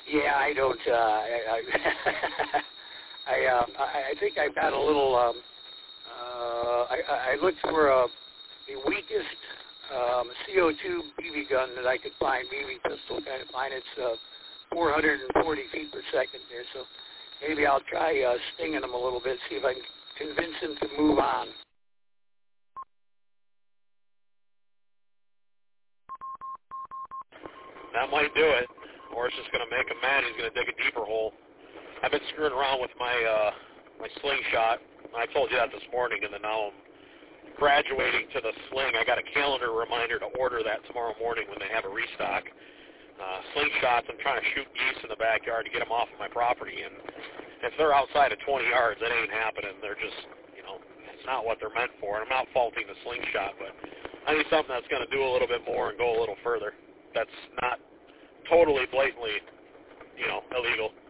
Yeah, I don't. I think I've got a little. I looked for the weakest CO2 BB gun that I could find, BB pistol kind of find. It's 440 feet per second there, so maybe I'll try stinging them a little bit, see if I can convince them to move on. That might do it, or it's just going to make him mad. He's going to dig a deeper hole. I've been screwing around with my my slingshot. I told you that this morning, and then now I'm graduating to the sling. I got a calendar reminder to order that tomorrow morning when they have a restock. Slingshots, I'm trying to shoot geese in the backyard to get them off of my property, and if they're outside of 20 yards, it ain't happening. They're just, it's not what they're meant for. And I'm not faulting the slingshot, but I need something that's going to do a little bit more and go a little further. That's not totally blatantly, illegal.